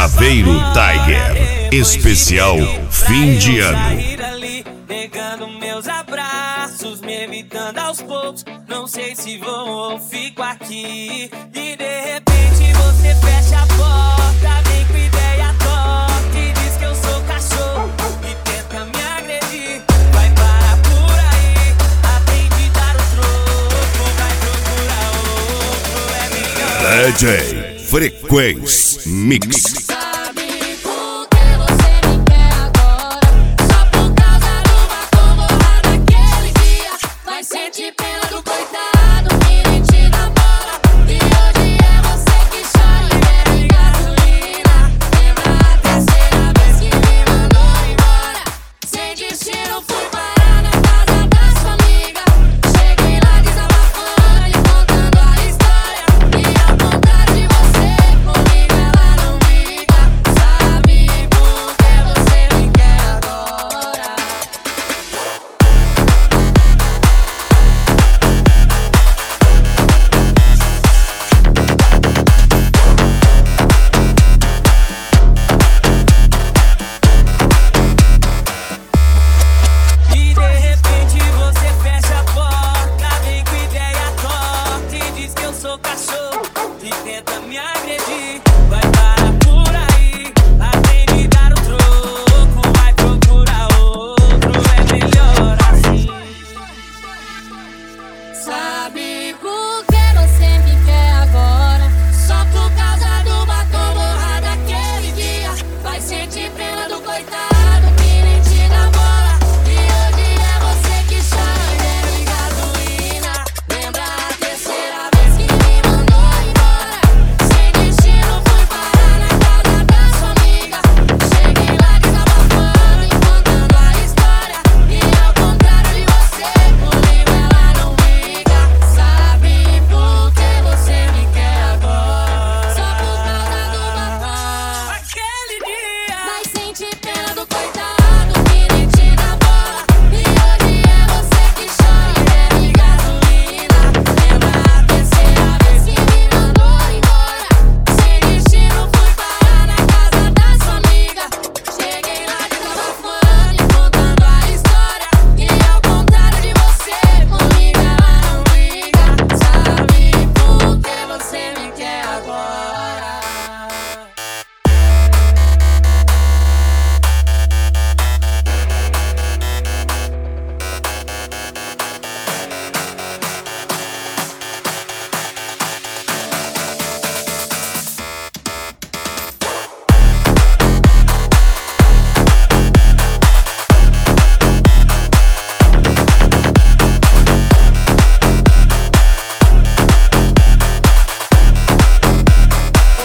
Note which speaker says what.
Speaker 1: Chaveiro Tiger, especial fim de ano.
Speaker 2: Negando meus abraços, me evitando aos poucos. Não sei se vou ou fico aqui. E de repente você fecha a porta, vem com ideia torta e diz que eu sou cachorro e tenta me agredir. Vai parar por aí, aprende a dar o troco, vai procurar outro, é melhor.
Speaker 1: DJ Frequência Mix.